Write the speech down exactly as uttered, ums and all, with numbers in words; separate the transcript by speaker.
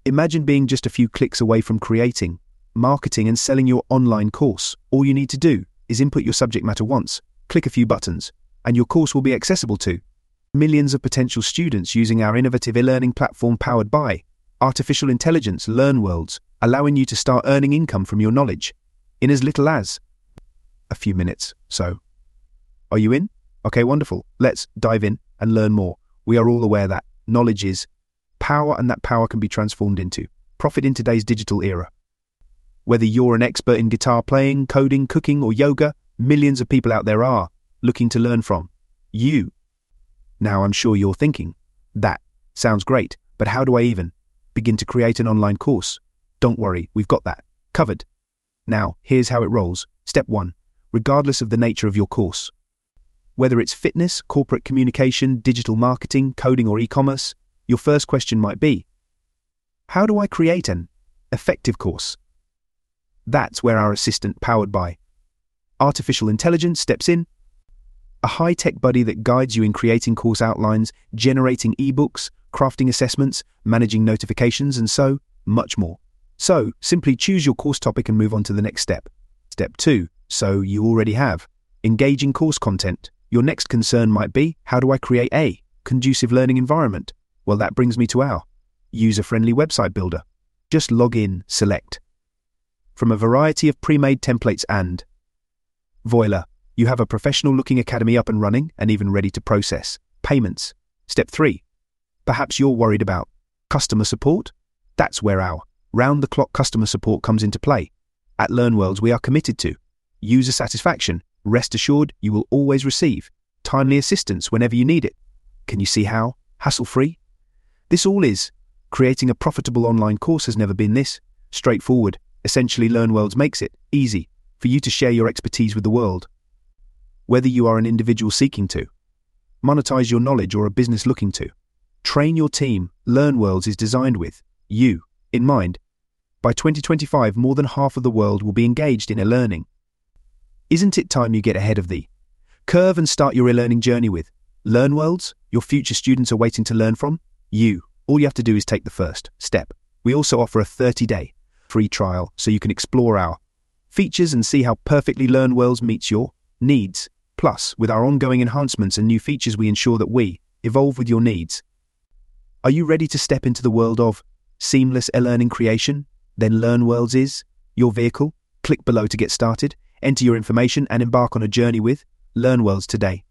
Speaker 1: Imagine being just a few clicks away from creating, marketing and selling your online course. All you need to do is input your subject matter once, click a few buttons, and your course will be accessible to millions of potential students using our innovative e-learning platform powered by artificial intelligence LearnWorlds, allowing you to start earning income from your knowledge in as little as a few minutes. So, are you in? Okay, wonderful. Let's dive in and learn more. We are all aware that knowledge is power, and that power can be transformed into profit in today's digital era. Whether you're an expert in guitar playing, coding, cooking, or yoga, millions of people out there are looking to learn from you. Now, I'm sure you're thinking, that sounds great, but how do I even begin to create an online course? Don't worry, we've got that covered. Now, here's how it rolls. Step one, regardless of the nature of your course, whether it's fitness, corporate communication, digital marketing, coding, or e-commerce, your first question might be, how do I create an effective course? That's where our assistant, powered by artificial intelligence, steps in. A high-tech buddy that guides you in creating course outlines, generating ebooks, crafting assessments, managing notifications, and so much more. So, simply choose your course topic and move on to the next step. Step two, so you already have engaging course content. Your next concern might be, how do I create a conducive learning environment? Well, that brings me to our user-friendly website builder. Just log in, select from a variety of pre-made templates, and voila, you have a professional-looking academy up and running and even ready to process payments. Step three, perhaps you're worried about customer support? That's where our round-the-clock customer support comes into play. At LearnWorlds, we are committed to user satisfaction. Rest assured, you will always receive timely assistance whenever you need it. Can you see how hassle-free this all is? Creating a profitable online course has never been this straightforward. Essentially, LearnWorlds makes it easy for you to share your expertise with the world. Whether you are an individual seeking to monetize your knowledge or a business looking to train your team, LearnWorlds is designed with you in mind. By twenty twenty-five, more than half of the world will be engaged in e-learning. Isn't it time you get ahead of the curve and start your e-learning journey with LearnWorlds? Your future students are waiting to learn from you. All you have to do is take the first step. We also offer a thirty-day free trial so you can explore our features and see how perfectly LearnWorlds meets your needs. Plus, with our ongoing enhancements and new features, we ensure that we evolve with your needs. Are you ready to step into the world of seamless e-learning creation? Then LearnWorlds is your vehicle. Click below to get started, enter your information, and embark on a journey with LearnWorlds today.